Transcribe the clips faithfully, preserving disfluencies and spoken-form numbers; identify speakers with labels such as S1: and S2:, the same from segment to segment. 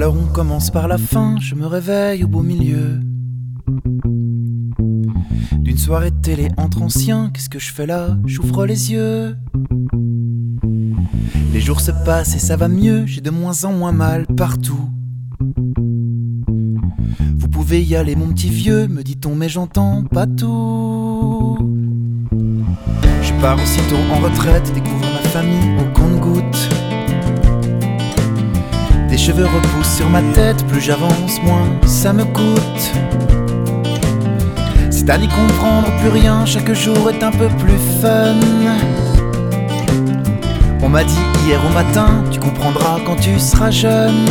S1: Alors on commence par la fin, je me réveille au beau milieu d'une soirée de télé entre anciens. Qu'est-ce que je fais là? J'ouvre les yeux. Les jours se passent et ça va mieux, j'ai de moins en moins mal partout. Vous pouvez y aller mon petit vieux, me dit-on, mais j'entends pas tout. Je pars aussitôt en retraite, découvre ma famille au compte-gouttes. Des cheveux repoussent sur ma tête, plus j'avance, moins ça me coûte. C'est à n'y comprendre plus rien, chaque jour est un peu plus fun. On m'a dit hier au matin, tu comprendras quand tu seras jeune.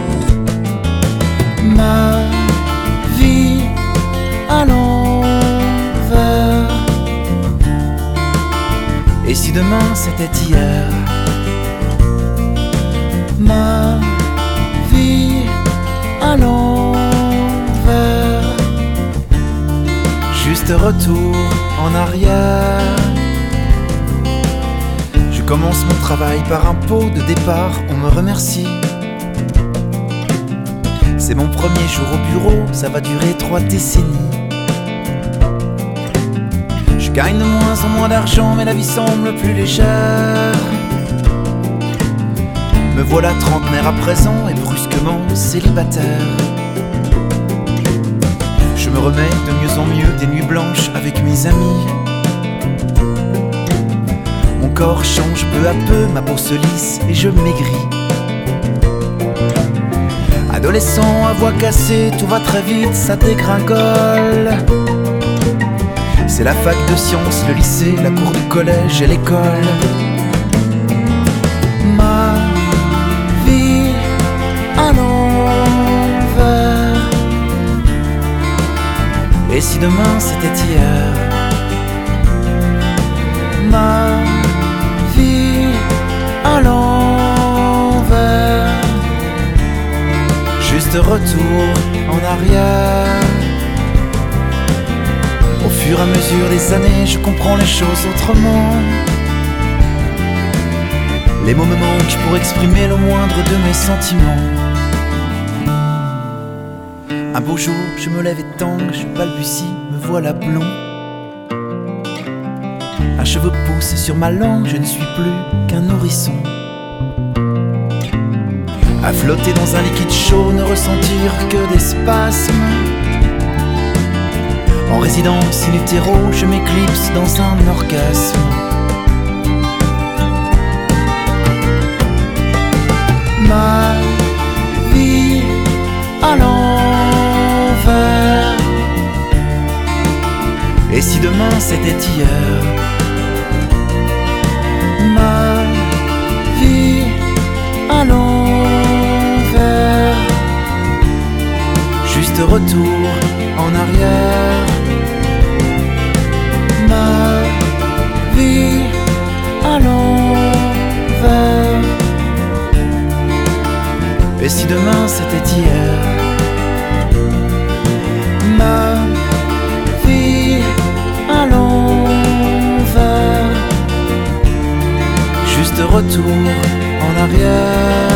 S1: Ma vie à l'envers. Et si demain c'était hier? Ma vie à l'envers. Juste retour en arrière. Je commence mon travail par un pot de départ, on me remercie. C'est mon premier jour au bureau, ça va durer trois décennies. Je gagne de moins en moins d'argent, mais la vie semble plus légère. Me voilà trentenaire à présent et brusquement célibataire. Je me remets de mieux en mieux des nuits blanches avec mes amis. Mon corps change peu à peu, ma peau se lisse et je maigris. Adolescent à voix cassée, tout va très vite, ça dégringole. C'est la fac de sciences, le lycée, la cour du collège et l'école. Ma vie à l'envers. Et si demain c'était hier? Ma vie à l'envers. Juste retour en arrière. Au fur et à mesure des années, je comprends les choses autrement. Les mots me manquent pour exprimer le moindre de mes sentiments. Un beau jour, je me lève et tangue, je balbutie, me voilà blond. Un cheveu pousse sur ma langue, je ne suis plus qu'un nourrisson. À flotter dans un liquide chaud, ne ressentir que des spasmes. En résidence in utero, je m'éclipse dans un orgasme. Ma vie à l'envers. Et si demain c'était hier? Ma vie à l'envers. Juste retour en arrière. Ma vie à l'envers. Et si demain c'était hier? Ma vie à l'envers. Juste retour en arrière.